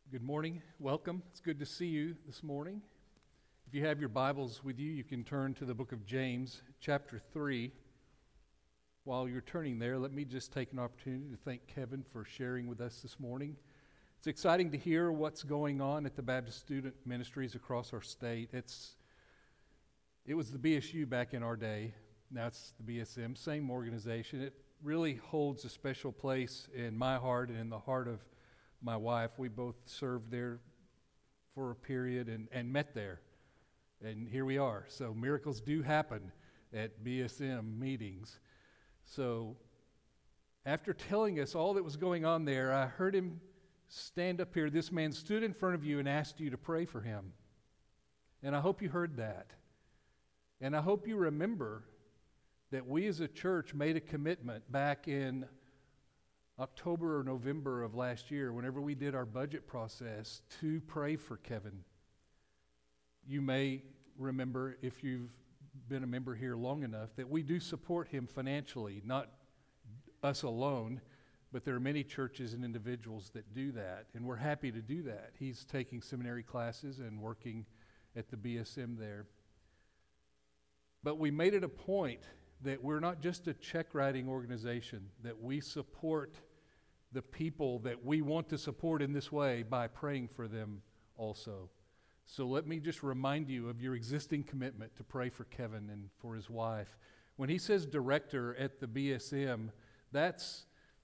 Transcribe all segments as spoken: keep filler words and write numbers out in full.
Good morning. Welcome. It's good to see you this morning. If you have your Bibles with you, you can turn to the book of James, chapter three. While you're turning there, let me just take an opportunity to thank Kevin for sharing with us this morning. It's exciting to hear what's going on at the Baptist Student Ministries across our state. It's It was the B S U back in our day. Now it's the B S M, same organization. It really holds a special place in my heart and in the heart of my wife. We both served there for a period and, and met there. And here we are. So miracles do happen at B S M meetings. So after telling us all that was going on there, I heard him stand up here. This man stood in front of you and asked you to pray for him. And I hope you heard that. And I hope you remember that we as a church made a commitment back in October or November of last year, whenever we did our budget process, to pray for Kevin. You may remember, if you've been a member here long enough, that we do support him financially, not us alone, but there are many churches and individuals that do that, and we're happy to do that. He's taking seminary classes and working at the B S M there. But we made it a point that we're not just a check-writing organization, that we support the people that we want to support in this way by praying for them also. So let me just remind you of your existing commitment to pray for Kevin and for his wife. When he says director at the B S M, that's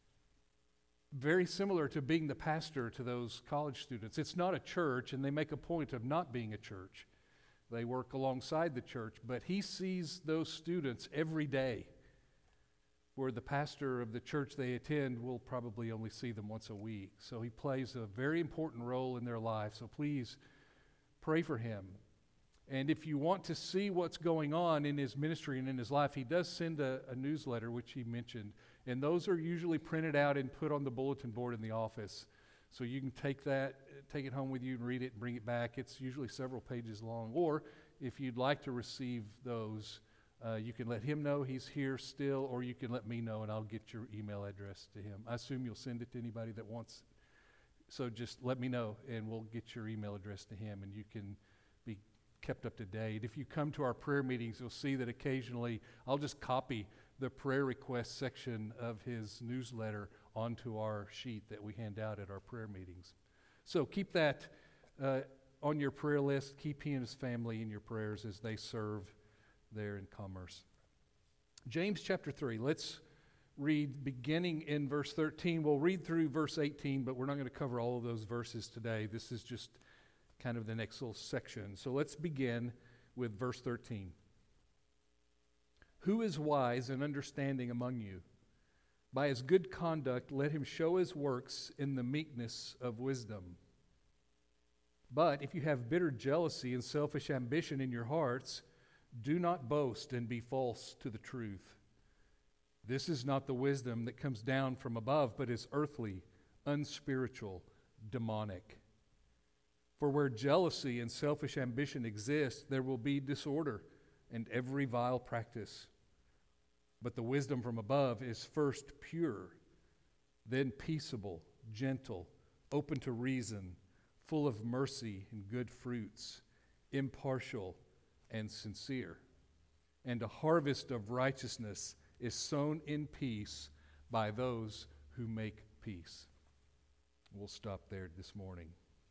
very similar to being the pastor to those college students. It's not a church, and they make a point of not being a church. They work alongside the church, but he sees those students every day, where the pastor of the church they attend will probably only see them once a week. So he plays a very important role in their life. So please pray for him. And if you want to see what's going on in his ministry and in his life, he does send a, a newsletter, which he mentioned. And those are usually printed out and put on the bulletin board in the office. So you can take that, take it home with you and read it and bring it back. It's usually several pages long. Or if you'd like to receive those, uh, you can let him know he's here still, or you can let me know and I'll get your email address to him. I assume you'll send it to anybody that wants. So just let me know and we'll get your email address to him and you can be kept up to date. If you come to our prayer meetings, you'll see that occasionally I'll just copy the prayer request section of his newsletter onto our sheet that we hand out at our prayer meetings. So keep that uh, on your prayer list. Keep he and his family in your prayers as they serve there in Commerce. James chapter three, let's read beginning in verse thirteen. We'll read through verse eighteen, but we're not going to cover all of those verses today. This is just kind of the next little section. So let's begin with verse thirteen. Who is wise and understanding among you? By his good conduct, let him show his works in the meekness of wisdom. But if you have bitter jealousy and selfish ambition in your hearts, do not boast and be false to the truth. This is not the wisdom that comes down from above, but is earthly, unspiritual, demonic. For where jealousy and selfish ambition exist, there will be disorder and every vile practice. But the wisdom from above is first pure, then peaceable, gentle, open to reason, full of mercy and good fruits, impartial and sincere. And a harvest of righteousness is sown in peace by those who make peace. We'll stop there this morning.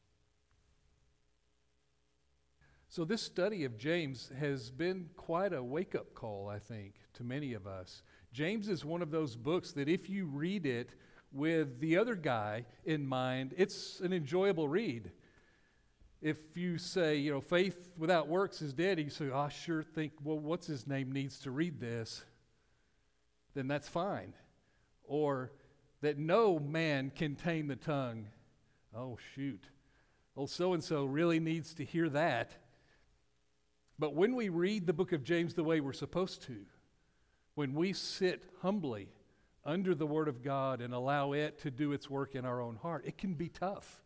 So this study of James has been quite a wake-up call, I think, to many of us. James is one of those books that if you read it with the other guy in mind, it's an enjoyable read. If you say, you know, faith without works is dead, and you say, oh, I sure think, well, what's his name needs to read this, then that's fine. Or that no man can tame the tongue. Oh, shoot. Well, so-and-so really needs to hear that. But when we read the book of James the way we're supposed to, when we sit humbly under the Word of God and allow it to do its work in our own heart, it can be tough.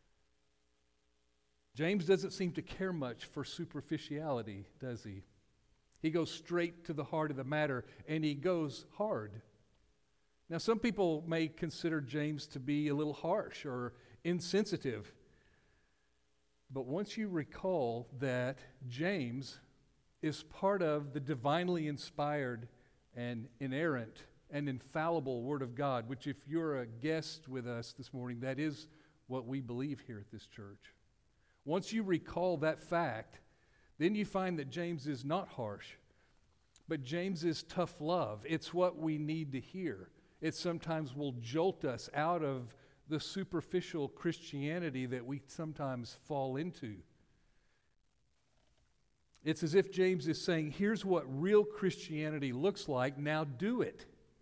James doesn't seem to care much for superficiality, does he? He goes straight to the heart of the matter, and he goes hard. Now, some people may consider James to be a little harsh or insensitive But once you recall that James is part of the divinely inspired and inerrant and infallible Word of God, which if you're a guest with us this morning, that is what we believe here at this church. Once you recall that fact, then you find that James is not harsh, but James is tough love. It's what we need to hear. It sometimes will jolt us out of the superficial Christianity that we sometimes fall into. It's as if James is saying, here's what real Christianity looks like, now do it.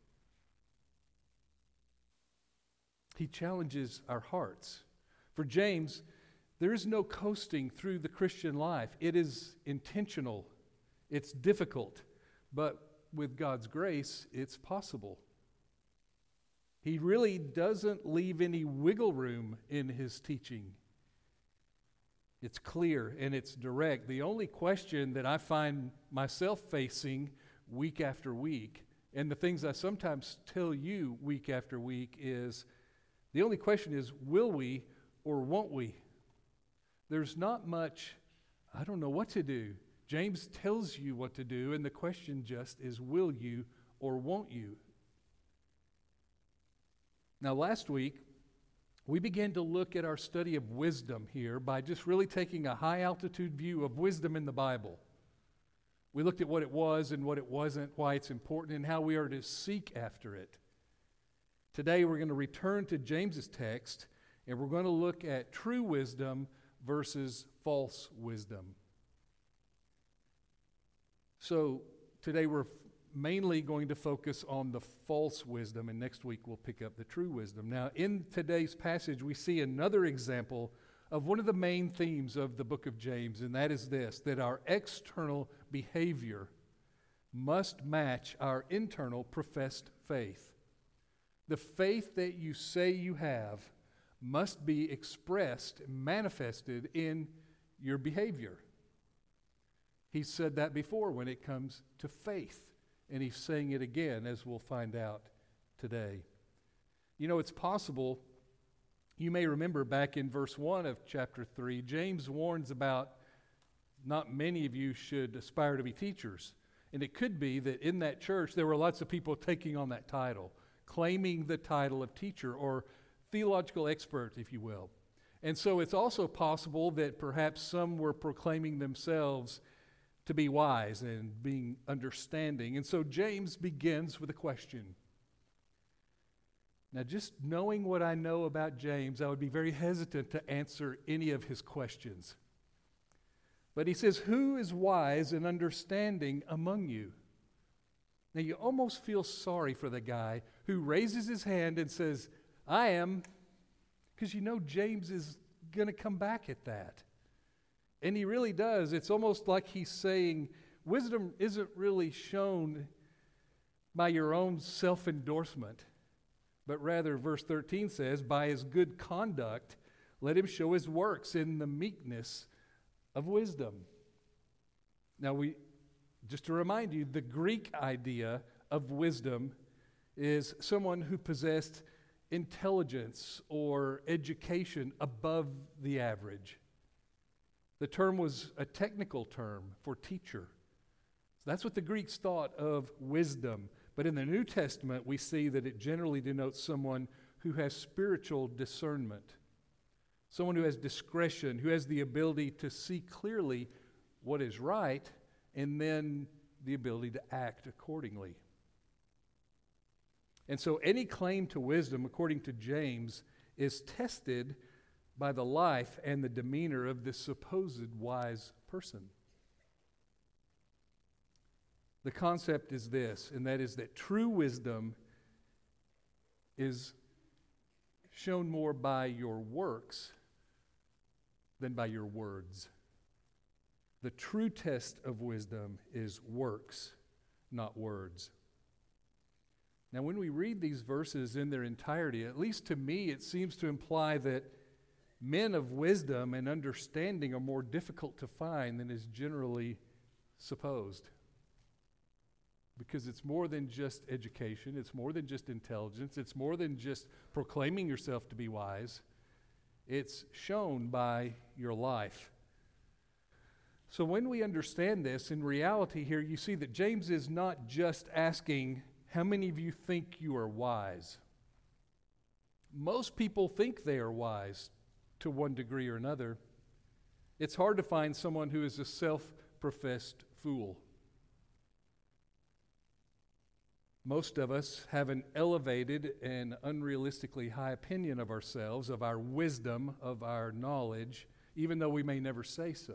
He challenges our hearts. For James, there is no coasting through the Christian life. It is intentional. It's difficult. But with God's grace, it's possible. He really doesn't leave any wiggle room in his teaching. It's clear and it's direct. The only question that I find myself facing week after week, and the things I sometimes tell you week after week, is the only question is, will we or won't we? There's not much, I don't know what to do. James tells you what to do, and the question just is, will you or won't you? Now, last week, we began to look at our study of wisdom here by just really taking a high-altitude view of wisdom in the Bible. We looked at what it was and what it wasn't, why it's important, and how we are to seek after it. Today, we're going to return to James's text, and we're going to look at true wisdom versus false wisdom. So, today we're mainly going to focus on the false wisdom, and next week we'll pick up the true wisdom. Now, in today's passage, we see another example of one of the main themes of the book of James, and that is this, that our external behavior must match our internal professed faith. The faith that you say you have must be expressed, manifested in your behavior. He said that before when it comes to faith. And he's saying it again, as we'll find out today. You know, it's possible, you may remember back in verse one of chapter three, James warns about not many of you should aspire to be teachers. And it could be that in that church there were lots of people taking on that title, claiming the title of teacher or theological expert, if you will. And so it's also possible that perhaps some were proclaiming themselves to be wise and being understanding. And so James begins with a question. Now, just knowing what I know about James, I would be very hesitant to answer any of his questions. But he says, who is wise and understanding among you? Now, you almost feel sorry for the guy who raises his hand and says, I am, because you know James is going to come back at that. And he really does. It's almost like he's saying, wisdom isn't really shown by your own self-endorsement, but rather, verse thirteen says, by his good conduct, let him show his works in the meekness of wisdom. Now, we just to remind you, the Greek idea of wisdom is someone who possessed intelligence or education above the average. The term was a technical term for teacher. So that's what the Greeks thought of wisdom. But in the New Testament, we see that it generally denotes someone who has spiritual discernment, someone who has discretion, who has the ability to see clearly what is right, and then the ability to act accordingly. And so any claim to wisdom, according to James, is tested by the life and the demeanor of this supposed wise person. The concept is this, and that is that true wisdom is shown more by your works than by your words. The true test of wisdom is works, not words. Now, when we read these verses in their entirety, at least to me, it seems to imply that men of wisdom and understanding are more difficult to find than is generally supposed. Because it's more than just education, it's more than just intelligence, it's more than just proclaiming yourself to be wise. It's shown by your life. So when we understand this, in reality here, you see that James is not just asking, how many of you think you are wise? Most people think they are wise to one degree or another. It's hard to find someone who is a self-professed fool. Most of us have an elevated and unrealistically high opinion of ourselves, of our wisdom, of our knowledge, even though we may never say so.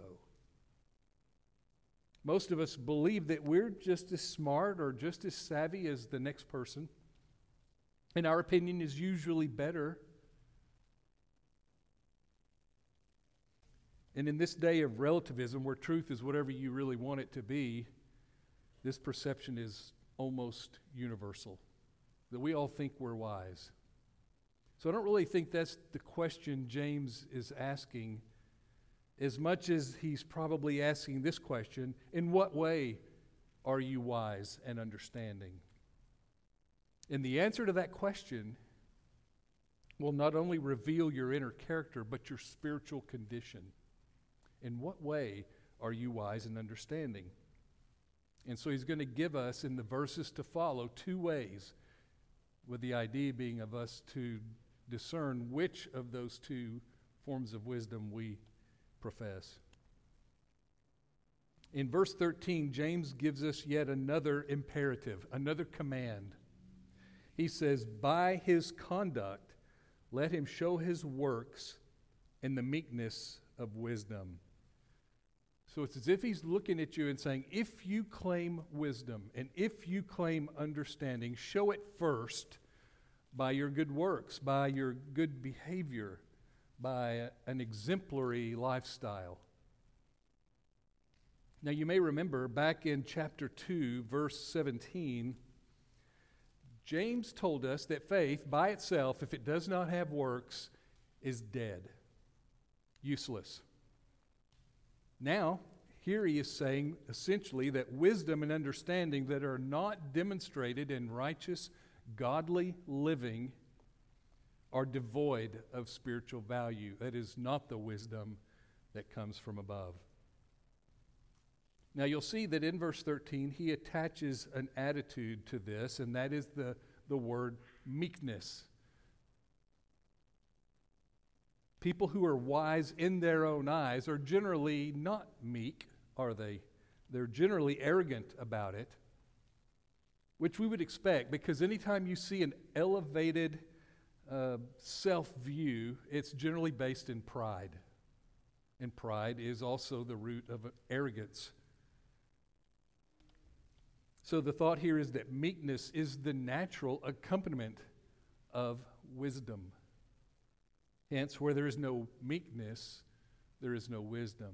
Most of us believe that we're just as smart or just as savvy as the next person, and our opinion is usually better. And in this day of relativism, where truth is whatever you really want it to be, this perception is almost universal, that we all think we're wise. So I don't really think that's the question James is asking, as much as he's probably asking this question, in what way are you wise and understanding? And the answer to that question will not only reveal your inner character, but your spiritual condition. In what way are you wise and understanding? And so he's going to give us, in the verses to follow, two ways, with the idea being of us to discern which of those two forms of wisdom we profess. In verse thirteen, James gives us yet another imperative, another command. He says, by his conduct, let him show his works in the meekness of wisdom. So it's as if he's looking at you and saying, if you claim wisdom and if you claim understanding, show it first by your good works, by your good behavior, by an exemplary lifestyle. Now you may remember back in chapter two, verse seventeen, James told us that faith by itself, if it does not have works, is dead, useless. Now, here he is saying essentially that wisdom and understanding that are not demonstrated in righteous, godly living are devoid of spiritual value. That is not the wisdom that comes from above. Now you'll see that in verse thirteen he attaches an attitude to this, and that is the, the word meekness. People who are wise in their own eyes are generally not meek, are they? They're generally arrogant about it, which we would expect, because anytime you see an elevated uh, self-view, it's generally based in pride. And pride is also the root of arrogance. So the thought here is that meekness is the natural accompaniment of wisdom. Hence, where there is no meekness, there is no wisdom.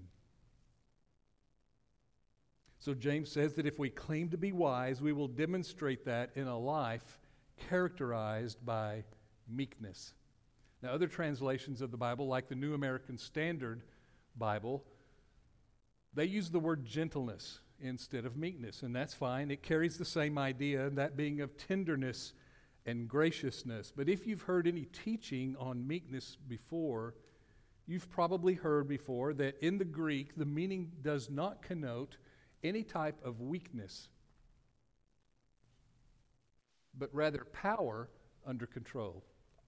So James says that if we claim to be wise, we will demonstrate that in a life characterized by meekness. Now, other translations of the Bible, like the New American Standard Bible, they use the word gentleness instead of meekness, and that's fine. It carries the same idea, that being of tenderness and graciousness. But if you've heard any teaching on meekness before, you've probably heard before that in the Greek, the meaning does not connote any type of weakness, but rather power under control.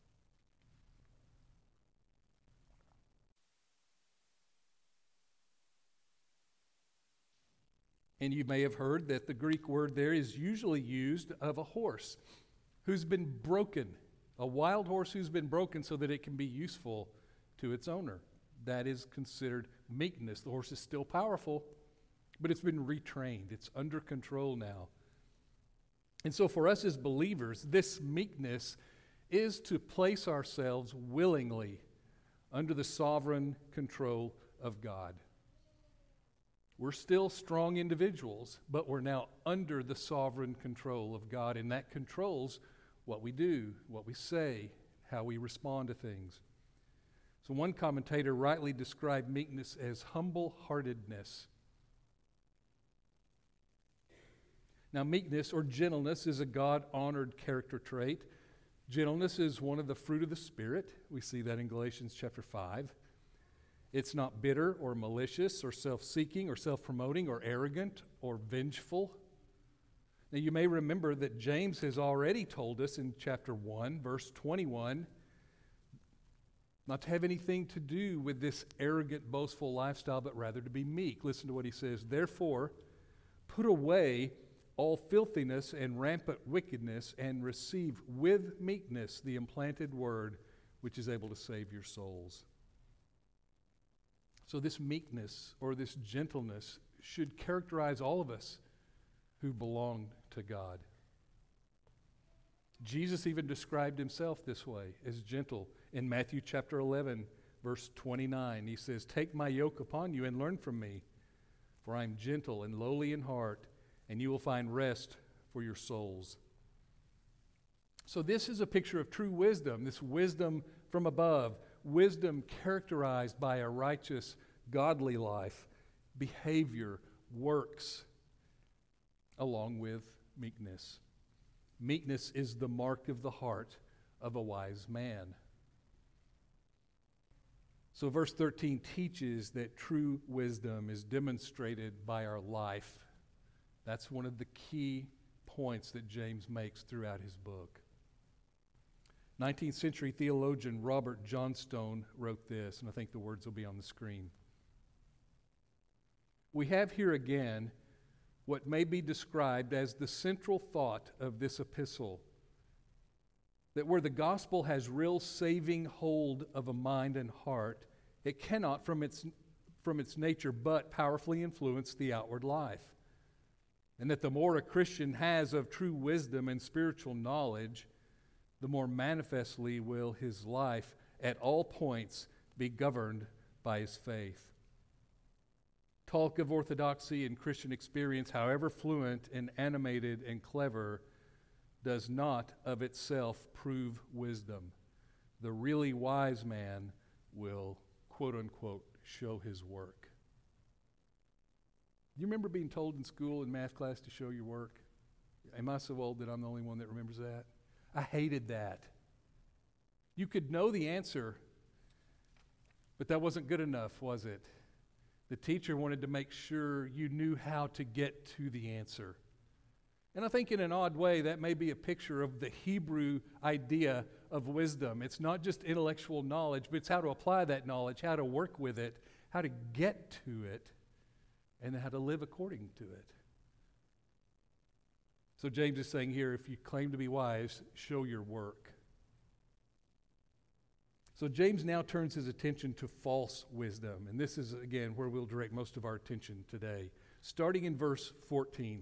And you may have heard that the Greek word there is usually used of a horse who's been broken, a wild horse who's been broken so that it can be useful to its owner. That is considered meekness. The horse is still powerful, but it's been retrained. It's under control now. And so for us as believers, this meekness is to place ourselves willingly under the sovereign control of God. We're still strong individuals, but we're now under the sovereign control of God, and that controls what we do, what we say, how we respond to things. So one commentator rightly described meekness as humble-heartedness. Now, meekness or gentleness is a God-honored character trait. Gentleness is one of the fruit of the Spirit. We see that in Galatians chapter five. It's not bitter or malicious or self-seeking or self-promoting or arrogant or vengeful. Now you may remember that James has already told us in chapter one, verse twenty-one, not to have anything to do with this arrogant, boastful lifestyle, but rather to be meek. Listen to what he says. Therefore, put away all filthiness and rampant wickedness, and receive with meekness the implanted word, which is able to save your souls. So this meekness or this gentleness should characterize all of us who belong to God. Jesus even described himself this way, as gentle. In Matthew chapter eleven, verse twenty-nine, he says, "Take my yoke upon you and learn from me, for I am gentle and lowly in heart, and you will find rest for your souls." So this is a picture of true wisdom, this wisdom from above, wisdom characterized by a righteous, godly life, behavior, works, along with meekness. Meekness is the mark of the heart of a wise man. So verse thirteen teaches that true wisdom is demonstrated by our life. That's one of the key points that James makes throughout his book. nineteenth century theologian Robert Johnstone wrote this, and I think the words will be on the screen. We have here again what may be described as the central thought of this epistle, that where the gospel has real saving hold of a mind and heart, it cannot from its, from its nature but powerfully influence the outward life. And that the more a Christian has of true wisdom and spiritual knowledge, the more manifestly will his life at all points be governed by his faith. Talk of orthodoxy and Christian experience, however fluent and animated and clever, does not of itself prove wisdom. The really wise man will, quote unquote, show his work. You remember being told in school in math class to show your work? Am I so old that I'm the only one that remembers that? I hated that. You could know the answer, but that wasn't good enough, was it? The teacher wanted to make sure you knew how to get to the answer. And I think in an odd way, that may be a picture of the Hebrew idea of wisdom. It's not just intellectual knowledge, but it's how to apply that knowledge, how to work with it, how to get to it, and how to live according to it. So James is saying here, if you claim to be wise, show your work. So James now turns his attention to false wisdom. And this is, again, where we'll direct most of our attention today. Starting in verse fourteen.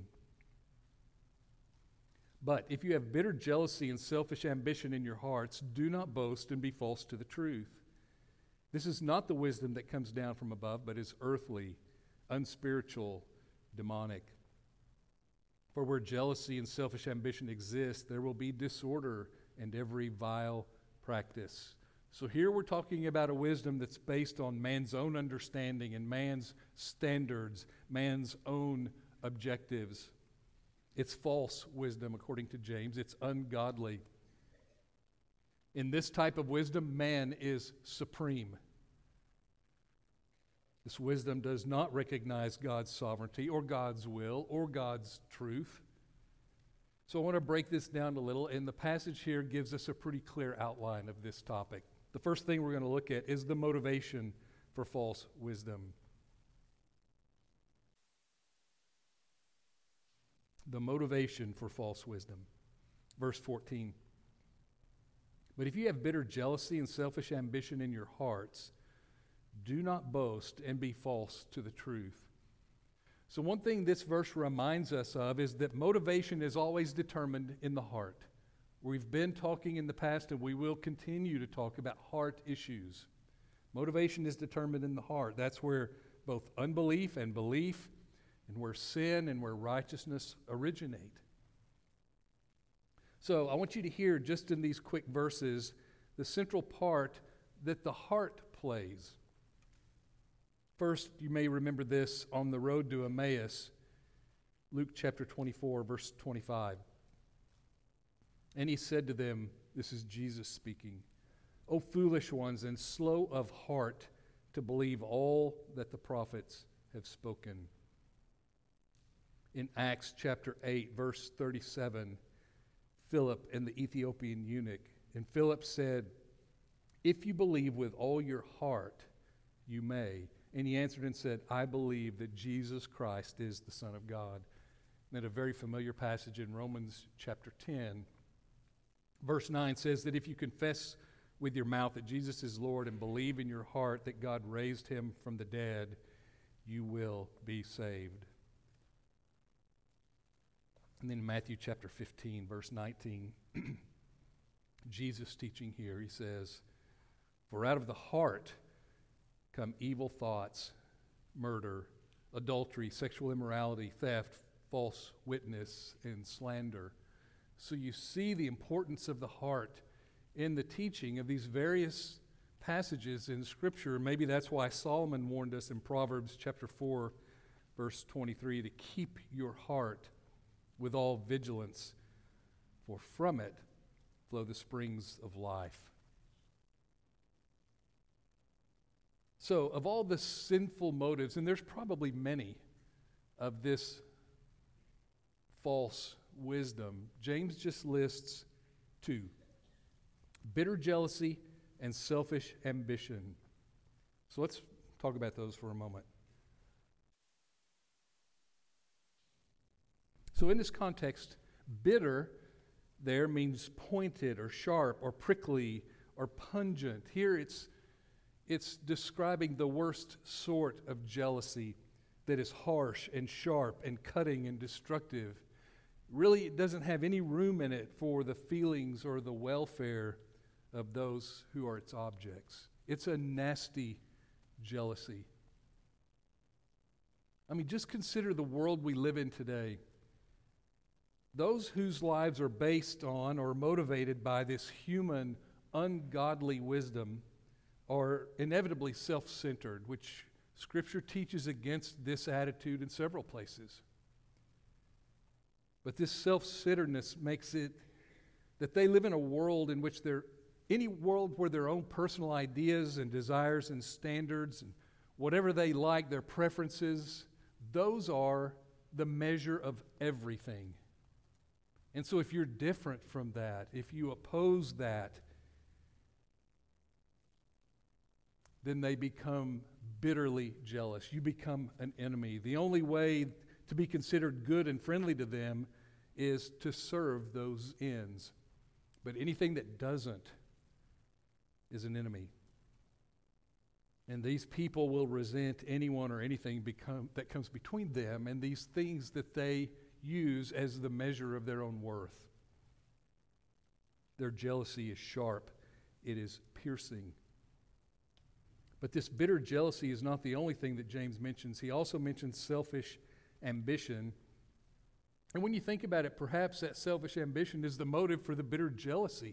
But if you have bitter jealousy and selfish ambition in your hearts, do not boast and be false to the truth. This is not the wisdom that comes down from above, but is earthly, unspiritual, demonic. For where jealousy and selfish ambition exist, there will be disorder and every vile practice. So here we're talking about a wisdom that's based on man's own understanding and man's standards, man's own objectives. It's false wisdom, according to James. It's ungodly. In this type of wisdom, man is supreme. This wisdom does not recognize God's sovereignty or God's will or God's truth. So I want to break this down a little, and the passage here gives us a pretty clear outline of this topic. The first thing we're going to look at is the motivation for false wisdom. The motivation for false wisdom. Verse fourteen. But if you have bitter jealousy and selfish ambition in your hearts, do not boast and be false to the truth. So one thing this verse reminds us of is that motivation is always determined in the heart. We've been talking in the past, and we will continue to talk about heart issues. Motivation is determined in the heart. That's where both unbelief and belief, and where sin and where righteousness originate. So I want you to hear, just in these quick verses, the central part that the heart plays. First, you may remember this on the road to Emmaus, Luke chapter twenty-four, verse twenty-five. And he said to them, This is Jesus speaking. O foolish ones and slow of heart to believe all that the prophets have spoken. In Acts chapter eight, verse thirty-seven, Philip and the Ethiopian eunuch. And Philip said, if you believe with all your heart, you may. And he answered and said, I believe that Jesus Christ is the Son of God. And then a very familiar passage in Romans chapter ten, verse nine says that if you confess with your mouth that Jesus is Lord and believe in your heart that God raised him from the dead, you will be saved. And then in Matthew chapter fifteen, verse nineteen, Jesus teaching here, he says, for out of the heart come evil thoughts, murder, adultery, sexual immorality, theft, false witness, and slander. So you see the importance of the heart in the teaching of these various passages in Scripture. Maybe that's why Solomon warned us in Proverbs chapter four, verse twenty-three, to keep your heart with all vigilance, for from it flow the springs of life. So, of all the sinful motives, and there's probably many of this false wisdom, James just lists two: bitter jealousy and selfish ambition. So let's talk about those for a moment. So in this context, bitter there means pointed or sharp or prickly or pungent. Here it's it's describing the worst sort of jealousy that is harsh and sharp and cutting and destructive. Really, it doesn't have any room in it for the feelings or the welfare of those who are its objects. It's a nasty jealousy. I mean, just consider the world we live in today. Those whose lives are based on or motivated by this human, ungodly wisdom are inevitably self-centered, which Scripture teaches against this attitude in several places. But this self-centeredness makes it that they live in a world in which they're, any world where their own personal ideas and desires and standards and whatever they like, their preferences, those are the measure of everything. And so if you're different from that, if you oppose that, then they become bitterly jealous. You become an enemy. The only way to be considered good and friendly to them is to serve those ends. But anything that doesn't is an enemy. And these people will resent anyone or anything become, that comes between them and these things that they use as the measure of their own worth. Their jealousy is sharp. It is piercing. But this bitter jealousy is not the only thing that James mentions. He also mentions selfish ambition. And when you think about it, perhaps that selfish ambition is the motive for the bitter jealousy.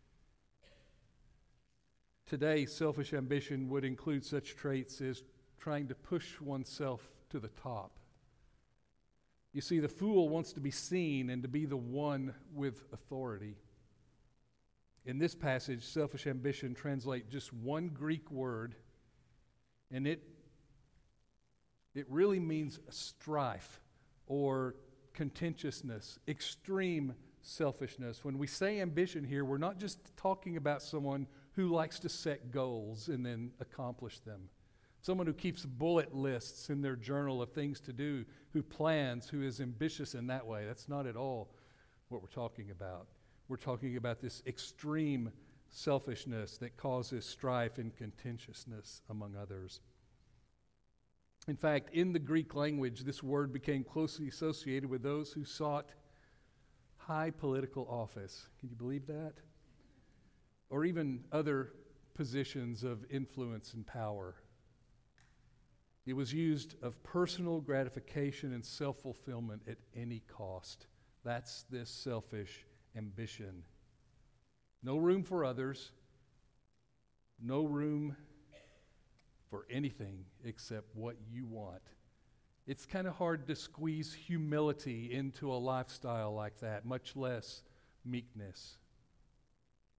Today, selfish ambition would include such traits as trying to push oneself to the top. You see, the fool wants to be seen and to be the one with authority. In this passage, selfish ambition translates just one Greek word, and it, it really means strife or contentiousness, extreme selfishness. When we say ambition here, we're not just talking about someone who likes to set goals and then accomplish them. Someone who keeps bullet lists in their journal of things to do, who plans, who is ambitious in that way. That's not at all what we're talking about. We're talking about this extreme selfishness that causes strife and contentiousness among others. In fact, in the Greek language, this word became closely associated with those who sought high political office. Can you believe that? Or even other positions of influence and power. It was used of personal gratification and self-fulfillment at any cost. That's this selfish ambition. No room for others. No room for anything except what you want. It's kind of hard to squeeze humility into a lifestyle like that, much less meekness.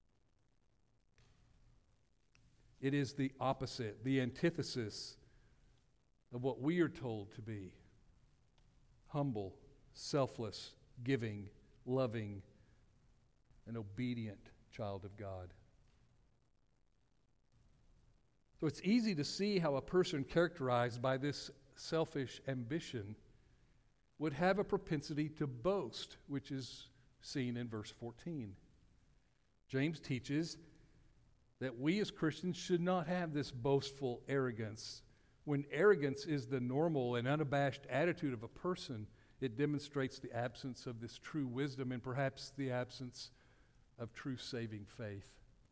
It is the opposite, the antithesis of what we are told to be. Humble, selfless, giving, loving, an obedient child of God. So it's easy to see how a person characterized by this selfish ambition would have a propensity to boast, which is seen in verse fourteen. James teaches that we as Christians should not have this boastful arrogance. When arrogance is the normal and unabashed attitude of a person, it demonstrates the absence of this true wisdom and perhaps the absence of true saving faith.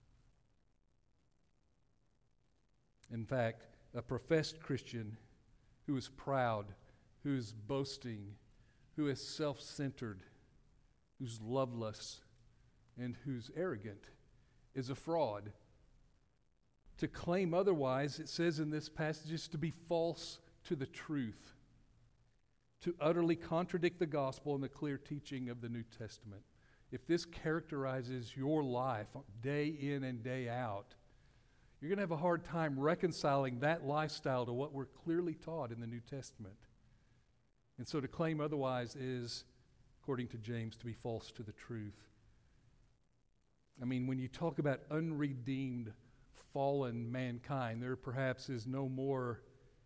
In fact, a professed Christian who is proud, who is boasting, who is self-centered, who's loveless, and who's arrogant is a fraud. To claim otherwise, it says in this passage, is to be false to the truth, to utterly contradict the gospel and the clear teaching of the New Testament. If this characterizes your life day in and day out, you're going to have a hard time reconciling that lifestyle to what we're clearly taught in the New Testament. And so to claim otherwise is, according to James, to be false to the truth. I mean, when you talk about unredeemed, fallen mankind, there perhaps is no more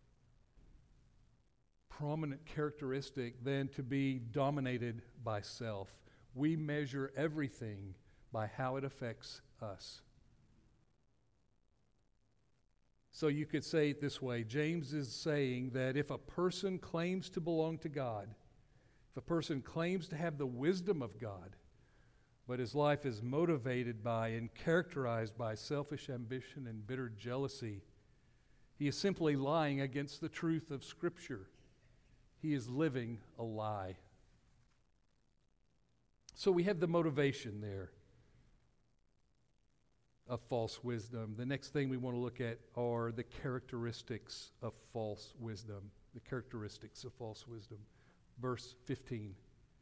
prominent characteristic than to be dominated by self. We measure everything by how it affects us. So you could say it this way. James is saying that if a person claims to belong to God, if a person claims to have the wisdom of God, but his life is motivated by and characterized by selfish ambition and bitter jealousy, he is simply lying against the truth of Scripture. He is living a lie. So we have the motivation there of false wisdom. The next thing we want to look at are the characteristics of false wisdom. The characteristics of false wisdom. Verse fifteen.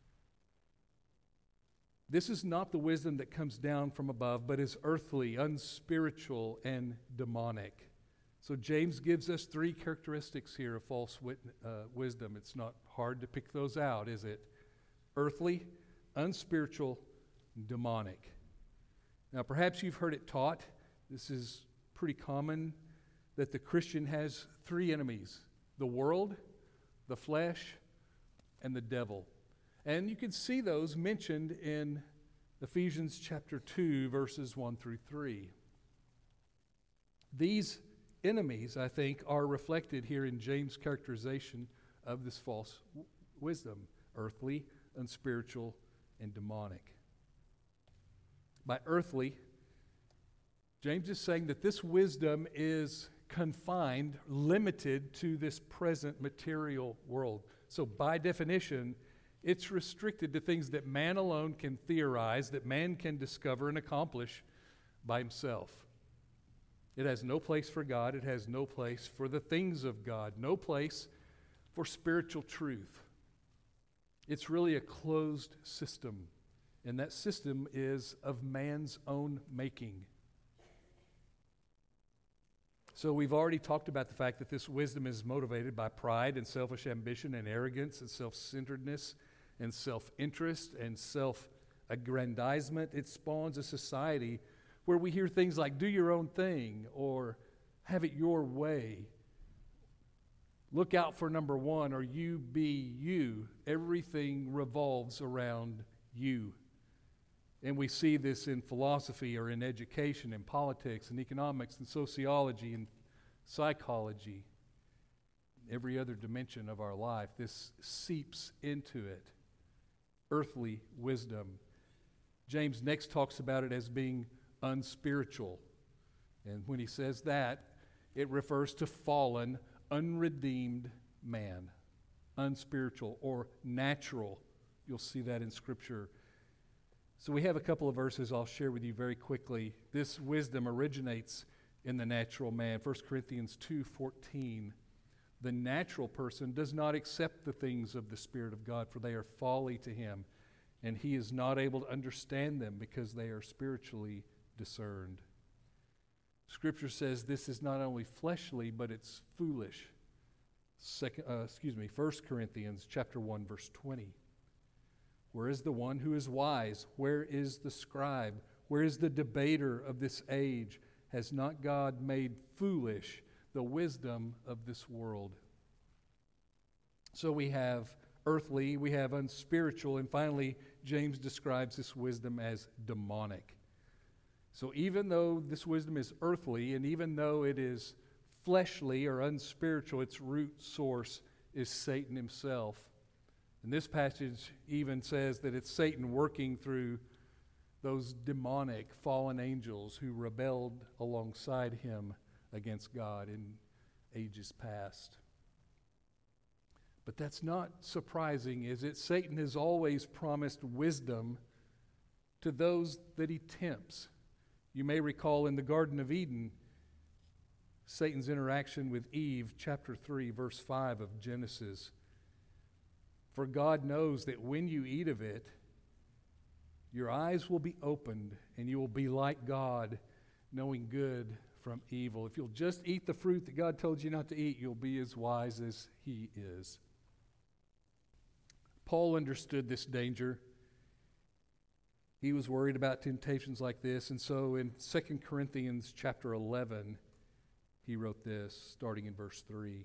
This is not the wisdom that comes down from above, but is earthly, unspiritual, and demonic. So James gives us three characteristics here of false wit- uh, wisdom. It's not hard to pick those out, is it? Earthly, unspiritual, demonic. Now, perhaps you've heard it taught, this is pretty common, that the Christian has three enemies: the world, the flesh, and the devil. And you can see those mentioned in Ephesians chapter two, verses one through three. These enemies, I think, are reflected here in James' characterization of this false w- wisdom: earthly, unspiritual, and demonic. By earthly, James is saying that this wisdom is confined, limited to this present material world. So by definition, it's restricted to things that man alone can theorize, that man can discover and accomplish by himself. It has no place for God. It has no place for the things of God. No place for spiritual truth. It's really a closed system. And that system is of man's own making. So we've already talked about the fact that this wisdom is motivated by pride and selfish ambition and arrogance and self-centeredness and self-interest and self-aggrandizement. It spawns a society where we hear things like, do your own thing, or have it your way. Look out for number one, or you be you. Everything revolves around you. And we see this in philosophy or in education, in politics, and economics, and sociology, and psychology. Every other dimension of our life, this seeps into it. Earthly wisdom. James next talks about it as being unspiritual. And when he says that, it refers to fallen, unredeemed man. Unspiritual or natural. You'll see that in Scripture. So we have a couple of verses I'll share with you very quickly. This wisdom originates in the natural man. First Corinthians two fourteen. The natural person does not accept the things of the Spirit of God, for they are folly to him, and he is not able to understand them because they are spiritually discerned. Scripture says this is not only fleshly, but it's foolish. Second, uh, excuse me, First Corinthians chapter one, verse twenty. Where is the one who is wise? Where is the scribe? Where is the debater of this age? Has not God made foolish the wisdom of this world? So we have earthly, we have unspiritual, and finally, James describes this wisdom as demonic. So even though this wisdom is earthly, and even though it is fleshly or unspiritual, its root source is Satan himself. And this passage even says that it's Satan working through those demonic fallen angels who rebelled alongside him against God in ages past. But that's not surprising, is it? Satan has always promised wisdom to those that he tempts. You may recall in the Garden of Eden, Satan's interaction with Eve, chapter three, verse five of Genesis. For God knows that when you eat of it, your eyes will be opened, and you will be like God, knowing good from evil. If you'll just eat the fruit that God told you not to eat, you'll be as wise as he is. Paul understood this danger. He was worried about temptations like this, and so in Second Corinthians chapter eleven, he wrote this, starting in verse three.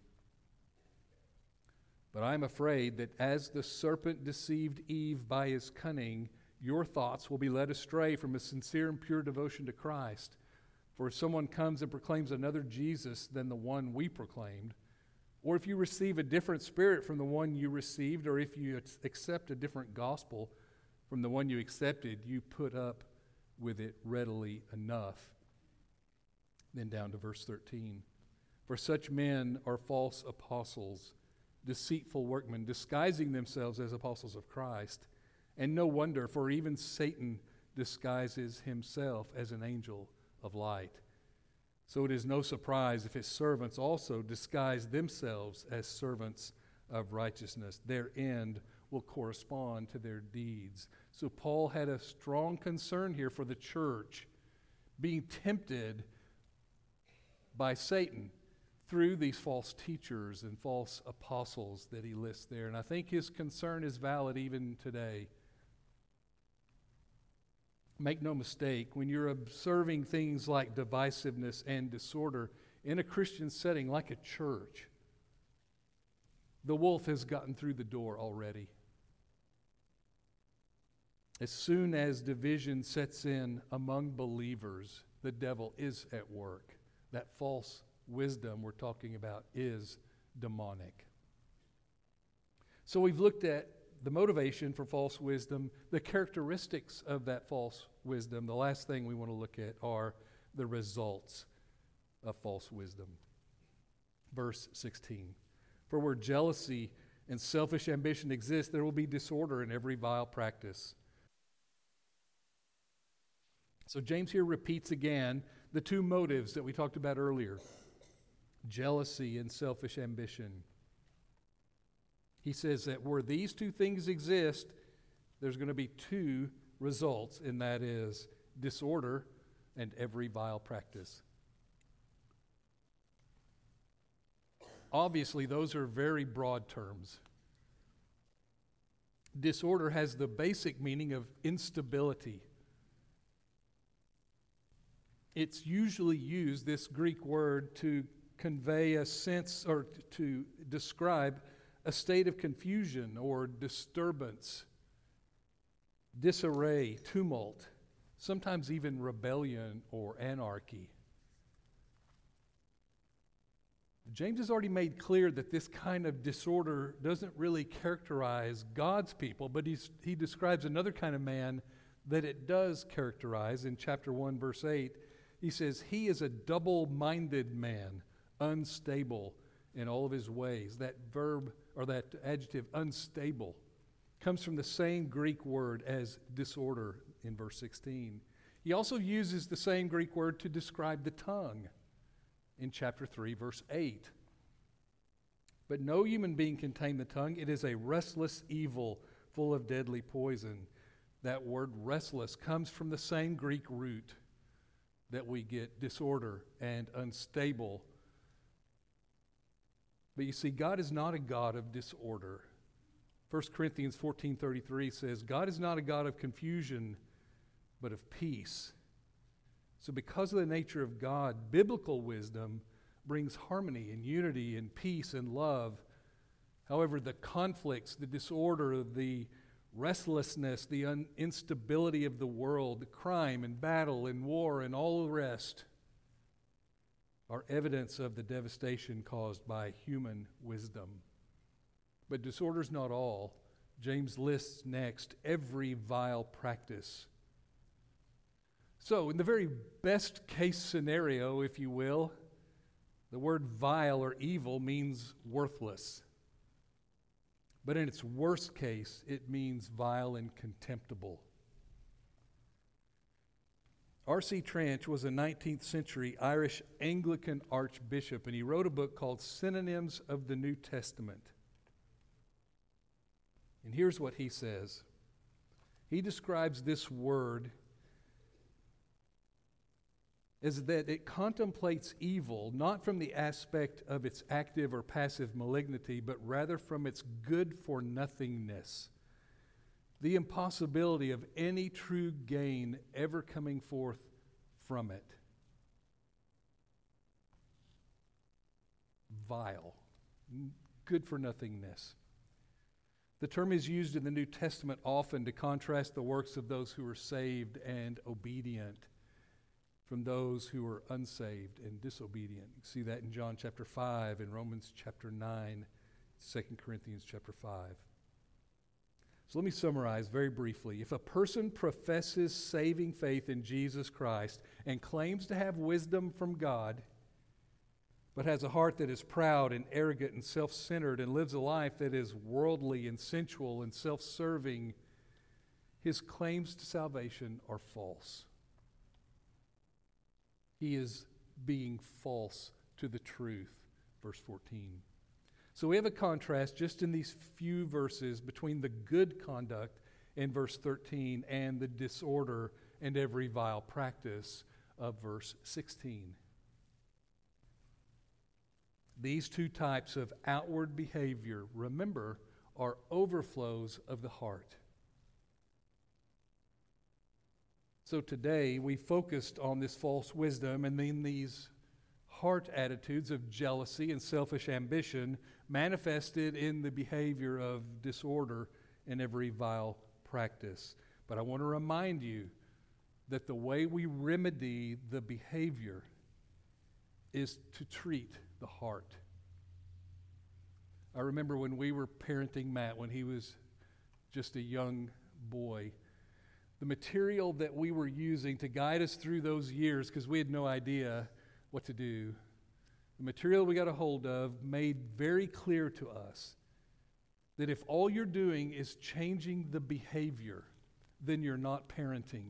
But I am afraid that as the serpent deceived Eve by his cunning, your thoughts will be led astray from a sincere and pure devotion to Christ. For if someone comes and proclaims another Jesus than the one we proclaimed, or if you receive a different spirit from the one you received, or if you accept a different gospel from the one you accepted, you put up with it readily enough. Then down to verse thirteen. For such men are false apostles, deceitful workmen, disguising themselves as apostles of Christ. And no wonder, for even Satan disguises himself as an angel of light. So it is no surprise if his servants also disguise themselves as servants of righteousness. Their end will correspond to their deeds. So Paul had a strong concern here for the church being tempted by Satan through these false teachers and false apostles that he lists there. And I think his concern is valid even today. Make no mistake, when you're observing things like divisiveness and disorder in a Christian setting like a church, the wolf has gotten through the door already. As soon as division sets in among believers, the devil is at work. That false wisdom we're talking about is demonic. So we've looked at the motivation for false wisdom, the characteristics of that false wisdom. The last thing we want to look at are the results of false wisdom. Verse sixteen. For where jealousy and selfish ambition exist, there will be disorder in every vile practice. So James here repeats again the two motives that we talked about earlier. Jealousy and selfish ambition. He says that where these two things exist, there's going to be two results, and that is disorder and every vile practice. Obviously, those are very broad terms. Disorder has the basic meaning of instability. It's usually used, this Greek word, to convey a sense or to describe a state of confusion or disturbance, disarray, tumult, sometimes even rebellion or anarchy. James has already made clear that this kind of disorder doesn't really characterize God's people, but he's, he describes another kind of man that it does characterize. In chapter one, verse eight, he says, he is a double-minded man, unstable in all of his ways. That verb, or that adjective, unstable, comes from the same Greek word as disorder in verse sixteen. He also uses the same Greek word to describe the tongue in chapter three, verse eight. But no human being can tame the tongue. It is a restless evil full of deadly poison. That word restless comes from the same Greek root that we get disorder and unstable. But you see, God is not a God of disorder. First Corinthians fourteen thirty-three says, God is not a God of confusion, but of peace. So because of the nature of God, biblical wisdom brings harmony and unity and peace and love. However, the conflicts, the disorder, the restlessness, the un- instability of the world, the crime and battle and war and all the rest are evidence of the devastation caused by human wisdom. But disorder's not all. James lists next every vile practice. So, in the very best case scenario, if you will, the word vile or evil means worthless. But in its worst case, it means vile and contemptible. R C Trench was a nineteenth century Irish Anglican archbishop, and he wrote a book called Synonyms of the New Testament. And here's what he says. He describes this word as that it contemplates evil not from the aspect of its active or passive malignity, but rather from its good-for-nothingness, the impossibility of any true gain ever coming forth from it. Vile, good-for-nothingness. The term is used in the New Testament often to contrast the works of those who are saved and obedient from those who are unsaved and disobedient. You see that in John chapter five, in Romans chapter nine, Second Corinthians chapter five. So let me summarize very briefly. If a person professes saving faith in Jesus Christ and claims to have wisdom from God, but has a heart that is proud and arrogant and self-centered and lives a life that is worldly and sensual and self-serving, his claims to salvation are false. He is being false to the truth. Verse fourteen. So we have a contrast just in these few verses between the good conduct in verse thirteen and the disorder and every vile practice of verse sixteen. These two types of outward behavior, remember, are overflows of the heart. So today we focused on this false wisdom and then these heart attitudes of jealousy and selfish ambition manifested in the behavior of disorder and every vile practice. But I want to remind you that the way we remedy the behavior is to treat the heart. I remember when we were parenting Matt when he was just a young boy, the material that we were using to guide us through those years, because we had no idea what to do, the material we got a hold of made very clear to us that if all you're doing is changing the behavior, then you're not parenting.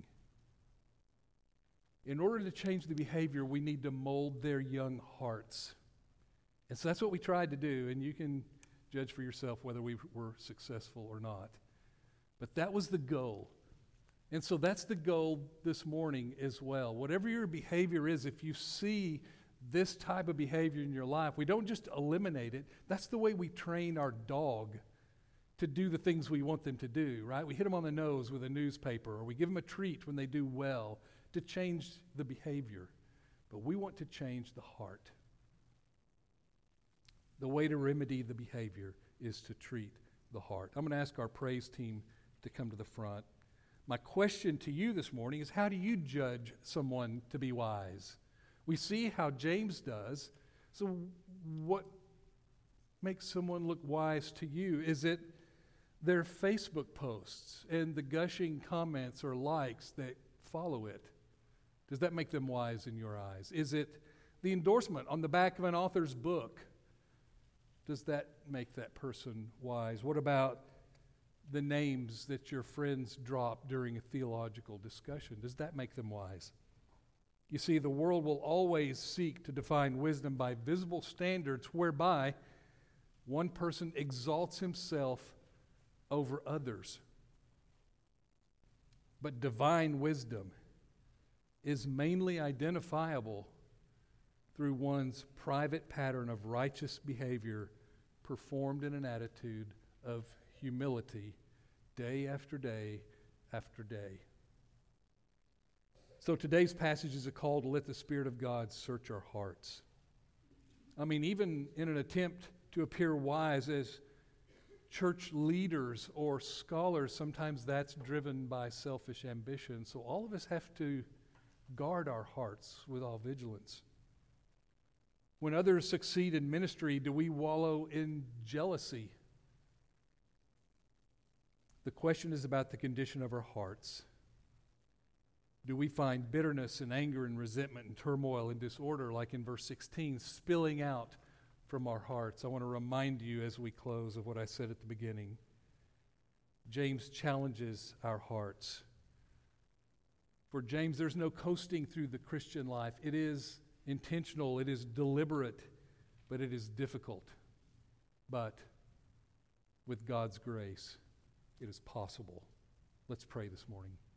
In order to change the behavior, we need to mold their young hearts. And so that's what we tried to do, and you can judge for yourself whether we were successful or not. But that was the goal. And so that's the goal this morning as well. Whatever your behavior is, if you see this type of behavior in your life, we don't just eliminate it. That's the way we train our dog to do the things we want them to do, right? We hit them on the nose with a newspaper, or we give them a treat when they do well to change the behavior. But we want to change the heart. The way to remedy the behavior is to treat the heart. I'm going to ask our praise team to come to the front. My question to you this morning is, how do you judge someone to be wise? We see how James does. So what makes someone look wise to you? Is it their Facebook posts and the gushing comments or likes that follow it? Does that make them wise in your eyes? Is it the endorsement on the back of an author's book? Does that make that person wise? What about the names that your friends drop during a theological discussion? Does that make them wise? You see, the world will always seek to define wisdom by visible standards whereby one person exalts himself over others. But divine wisdom is mainly identifiable through one's private pattern of righteous behavior performed in an attitude of humility day after day after day. So today's passage is a call to let the Spirit of God search our hearts. I mean, even in an attempt to appear wise as church leaders or scholars, sometimes that's driven by selfish ambition. So all of us have to guard our hearts with all vigilance. When others succeed in ministry, do we wallow in jealousy? The question is about the condition of our hearts. Do we find bitterness and anger and resentment and turmoil and disorder, like in verse sixteen, spilling out from our hearts? I want to remind you as we close of what I said at the beginning. James challenges our hearts. For James, there's no coasting through the Christian life. It is intentional, it is deliberate, but it is difficult. But with God's grace, it is possible. Let's pray this morning.